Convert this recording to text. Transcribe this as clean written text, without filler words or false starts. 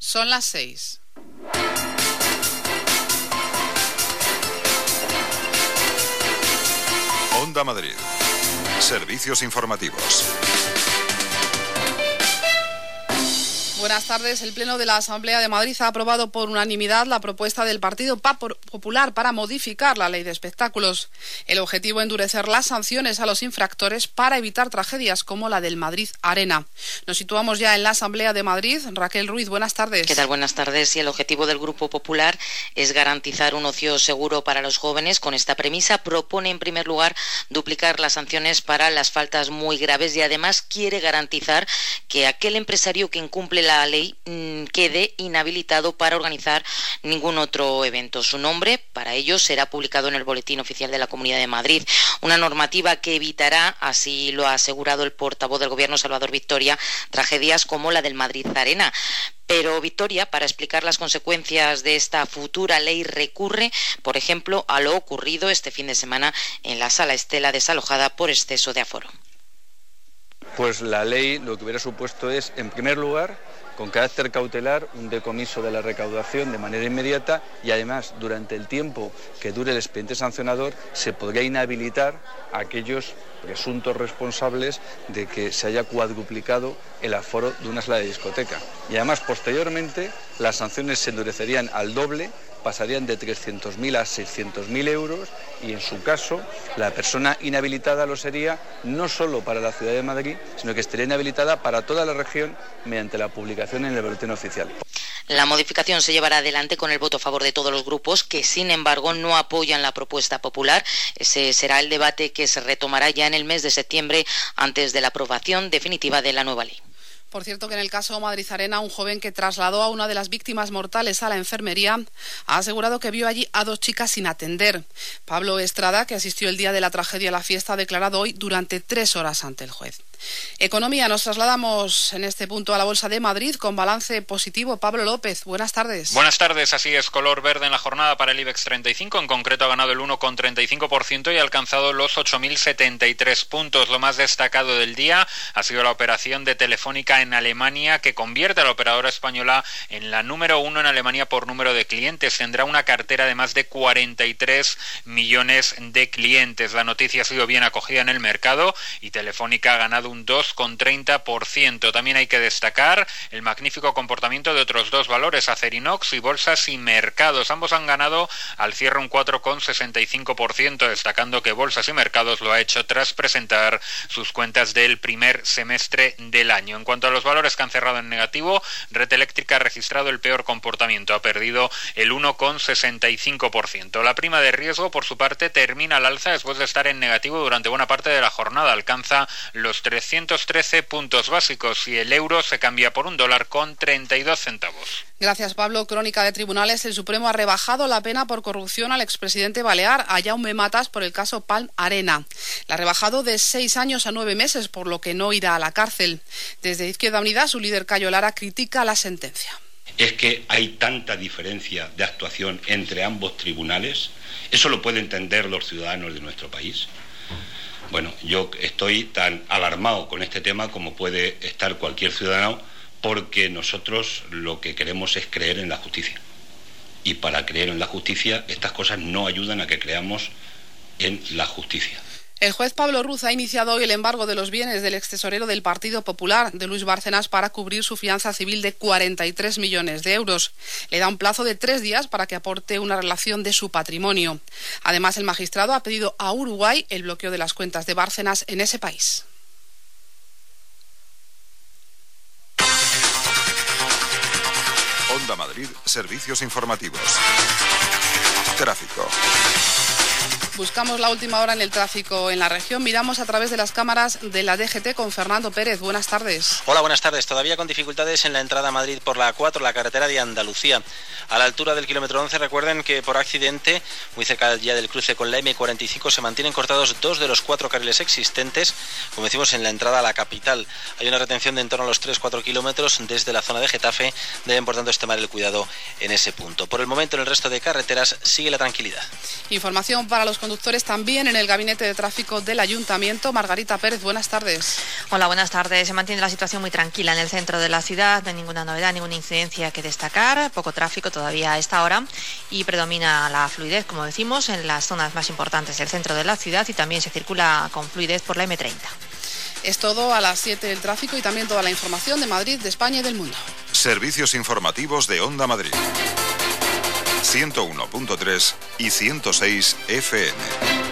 Son las 6. Onda Madrid. Servicios informativos. Buenas tardes. El Pleno de la Asamblea de Madrid ha aprobado por unanimidad la propuesta del Partido Popular para modificar la ley de espectáculos. El objetivo es endurecer las sanciones a los infractores para evitar tragedias como la del Madrid Arena. Nos situamos ya en la Asamblea de Madrid. Raquel Ruiz, buenas tardes. ¿Qué tal? Buenas tardes. Y el objetivo del Grupo Popular es garantizar un ocio seguro para los jóvenes. Con esta premisa propone, en primer lugar, duplicar las sanciones para las faltas muy graves y además quiere garantizar que aquel empresario que incumple la ley quede inhabilitado para organizar ningún otro evento. Su nombre, para ello, será publicado en el Boletín Oficial de la Comunidad de Madrid. Una normativa que evitará, así lo ha asegurado el portavoz del Gobierno, Salvador Victoria, tragedias como la del Madrid Arena. Pero Victoria, para explicar las consecuencias de esta futura ley, recurre, por ejemplo, a lo ocurrido este fin de semana en la Sala Estela, desalojada por exceso de aforo. Pues la ley lo que hubiera supuesto es, en primer lugar, con carácter cautelar, un decomiso de la recaudación de manera inmediata y además, durante el tiempo que dure el expediente sancionador, se podría inhabilitar a aquellos presuntos responsables de que se haya cuadruplicado el aforo de una sala de discoteca. Y además, posteriormente, las sanciones se endurecerían al doble, pasarían de 300.000 a 600.000 euros y, en su caso, la persona inhabilitada lo sería no solo para la Ciudad de Madrid, sino que estaría inhabilitada para toda la región mediante la publicación en el Boletín Oficial. La modificación se llevará adelante con el voto a favor de todos los grupos que, sin embargo, no apoyan la propuesta popular. Ese será el debate que se retomará ya en el mes de septiembre, antes de la aprobación definitiva de la nueva ley. Por cierto, que en el caso Madrid Arena, un joven que trasladó a una de las víctimas mortales a la enfermería ha asegurado que vio allí a 2 chicas sin atender. Pablo Estrada, que asistió el día de la tragedia a la fiesta, ha declarado hoy durante 3 horas ante el juez. Economía, nos trasladamos en este punto a la Bolsa de Madrid con balance positivo. Pablo López, buenas tardes. Buenas tardes, así es, color verde en la jornada para el IBEX 35, en concreto ha ganado el 1,35% y ha alcanzado los 8.073 puntos. Lo más destacado del día ha sido la operación de Telefónica en Alemania, que convierte a la operadora española en la número 1 en Alemania por número de clientes. Tendrá una cartera de más de 43 millones de clientes. La noticia ha sido bien acogida en el mercado y Telefónica ha ganado un 2,30%. También hay que destacar el magnífico comportamiento de otros 2 valores, Acerinox y Bolsas y Mercados. Ambos han ganado al cierre un 4,65%, destacando que Bolsas y Mercados lo ha hecho tras presentar sus cuentas del primer semestre del año. En cuanto a los valores que han cerrado en negativo, Red Eléctrica ha registrado el peor comportamiento, ha perdido el 1,65%. La prima de riesgo, por su parte, termina al alza después de estar en negativo durante buena parte de la jornada. Alcanza los 313 puntos básicos y el euro se cambia por $1,32. Gracias, Pablo. Crónica de tribunales. El Supremo ha rebajado la pena por corrupción al expresidente balear, a Jaume Matas, por el caso Palm Arena. La ha rebajado de 6 años a 9 meses, por lo que no irá a la cárcel. Desde Izquierda Unida, su líder Cayo Lara critica la sentencia. Es que hay tanta diferencia de actuación entre ambos tribunales. ¿Eso lo pueden entender los ciudadanos de nuestro país? Bueno, yo estoy tan alarmado con este tema como puede estar cualquier ciudadano, porque nosotros lo que queremos es creer en la justicia. Y para creer en la justicia, estas cosas no ayudan a que creamos en la justicia. El juez Pablo Ruz ha iniciado hoy el embargo de los bienes del extesorero del Partido Popular, de Luis Bárcenas, para cubrir su fianza civil de 43 millones de euros. Le da un plazo de 3 días para que aporte una relación de su patrimonio. Además, el magistrado ha pedido a Uruguay el bloqueo de las cuentas de Bárcenas en ese país. Onda Madrid, servicios informativos. Tráfico. Buscamos la última hora en el tráfico en la región. Miramos a través de las cámaras de la DGT con Fernando Pérez. Buenas tardes. Hola, buenas tardes. Todavía con dificultades en la entrada a Madrid por la A4, la carretera de Andalucía. A la altura del kilómetro 11, recuerden que por accidente, muy cerca ya del cruce con la M45, se mantienen cortados 2 de los 4 carriles existentes, como decimos, en la entrada a la capital. Hay una retención de en torno a los 3-4 kilómetros desde la zona de Getafe. Deben, por tanto, extremar el cuidado en ese punto. Por el momento, en el resto de carreteras sigue la tranquilidad. Información para los conductores también en el Gabinete de Tráfico del Ayuntamiento. Margarita Pérez, buenas tardes. Hola, buenas tardes. Se mantiene la situación muy tranquila en el centro de la ciudad, no hay ninguna novedad, ninguna incidencia que destacar, poco tráfico todavía a esta hora y predomina la fluidez, como decimos, en las zonas más importantes del centro de la ciudad y también se circula con fluidez por la M30. Es todo a las 7 el tráfico y también toda la información de Madrid, de España y del mundo. Servicios informativos de Onda Madrid. 101.3 y 106 FM.